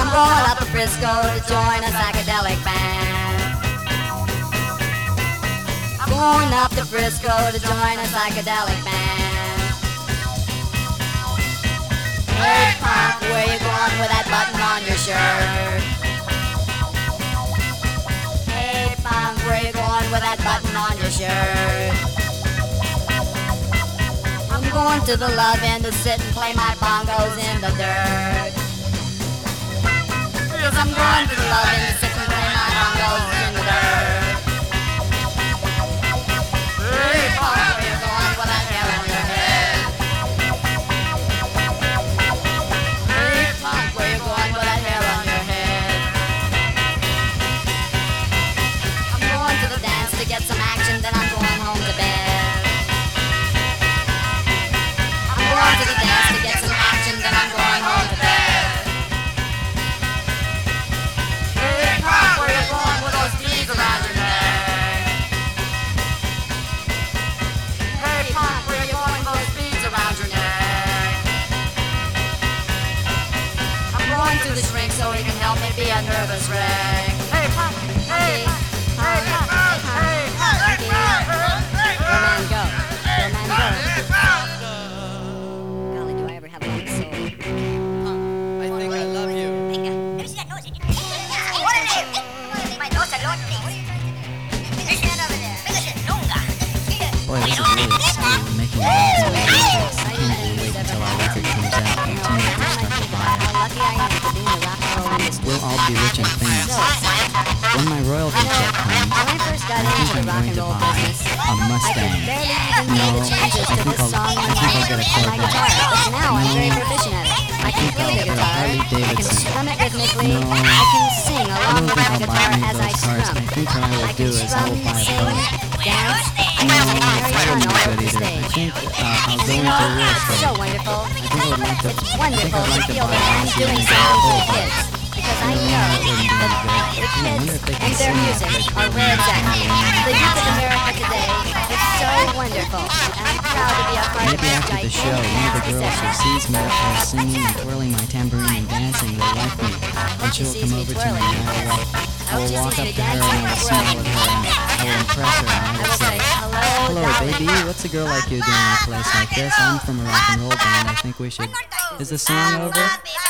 I'm going up to Frisco to join a psychedelic band. I'm going up to Frisco to join a psychedelic band. Hey punk, where you going with that button on your shirt? Hey punk, where you going with that button on your shirt? I'm going to the Love Inn to sit and play my bongos in the dirt. Yes, I'm going to the Love Inn to sit and play my bongos in the dirt. Hey punk, where you going with that hair on your head? Hey punk, where you going with that hair on your head? I'm going to the dance to get some action, then I'm going home to bed. I'm going to the dance to get some action, then I'm going home to bed. Hey punk, where you going with those beads around your neck? Hey punk, where you going with those beads around your neck? I'm going to the shrink so he can help me be a nervous wreck. Hey punk, hey punk, hey punk, hey punk, hey punk. Your man go, your man go. Golly, do I ever have a long soul. I think I love you. Venga, let me see that nose. ¡Órale! My nose alone, please. There's that over there. Venga, lunga. Boy, this is really exciting. We're making a lot of noise. I can't even wait until our record comes out and teenagers start to buy it. How lucky I am to be in the rock and roll industry. We'll all be rich and famous. When my royalty check comes, When I first got I think into the I'm rock going and to roll buy business, a I could Mustang. barely even make the changes to this song on get a my guitar, but now I'm very proficient at it. I can play the guitar, I can strum it rhythmically, I can sing along with my guitar as I strum. I think what I will I do can is I strum, will buy a sing, boat. dance, I can sing very fun all over the I stage. think I'll go You into know, real it's so estate. wonderful. I think I would like to. It's I think wonderful I'd to like to feel buy that a I'm house doing in something for the Boulevard. kids. Because I know that the kids and their music are where it's at. The youth of America today is so wonderful. And I'm proud to be a part of Maybe this after the show, gigantic one of the dance girls who procession. sees me up there singing and twirling my tambourine and dancing will like me, and she'll come over to me and I will walk up to her and I will smile with her and I will impress her and I I will will say, say, hello, "Hello, darling." baby. What's a girl like you doing in a place like this? I'm from a rock and roll band. I think we should. Is the song over?